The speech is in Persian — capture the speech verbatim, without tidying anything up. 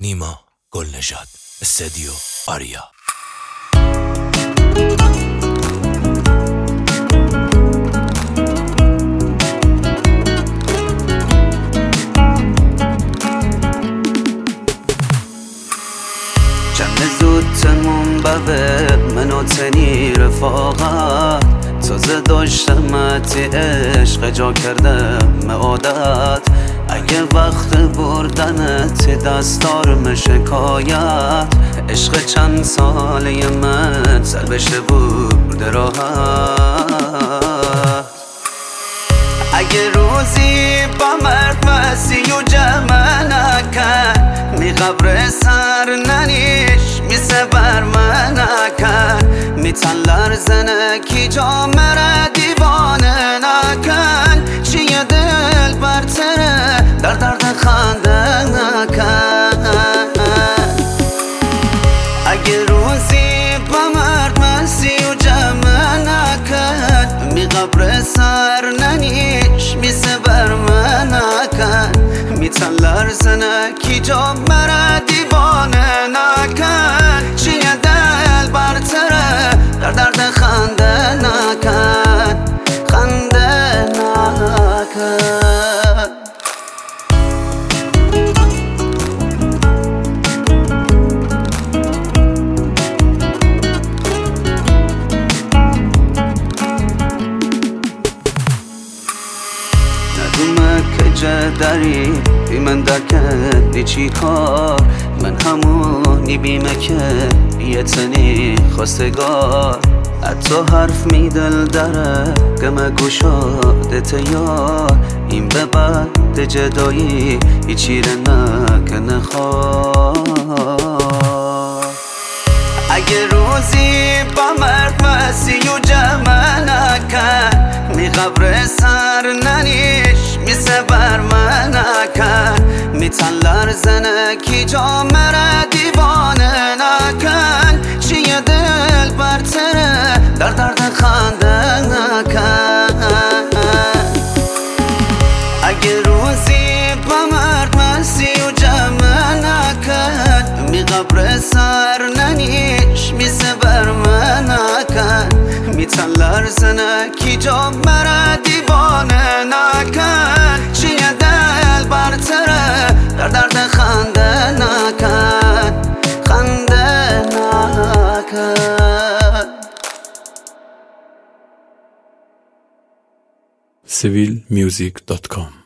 نیما گلنژاد، استودیو آریا. جمع زود تموم ببه منو تنی رفاقت تازه داشتمتی عشق جا کردم عادت اگه وقت بردنت دستار شکایت عشق چند ساله من سر بشه برده راحت اگه روزی با مرد وسی و جمع نکن می قبر سر ننیش می سبر من نکن می تن لرزنه کی جا مره دیوانه نکن چیه دل برتره در درد خنده نکن اگه روزی با مرد وسی و جمع نکن می قبر سر ننیش می سبر من نکن می تن لرزنه کی جا مره دیوانه نکن چیه دل برتره در درد خنده نکن خنده نکن داری بی من درکردی چی کار من همونی بیمه که بیتنی خواستگار حتی حرف می دل داره گمه گوشاده تیار این به بعد جدایی هیچی رو نکنه خواه اگه روزی با مرد وسی و جمع نکن می قبر سر ننیش می سبر من نکن می تن لرزنه کی جا مره دیوانه نکن چیه دل برتره در درد خنده نکن اگه روزی با مرد وسی و جمع نکن می قبر سر ننیش می سبر من نکن می تن لرزنه کی جا مره دیوانه نکن چیه دل برتره در درد خنده نکن خنده نکن سیویل میوزیک دات کام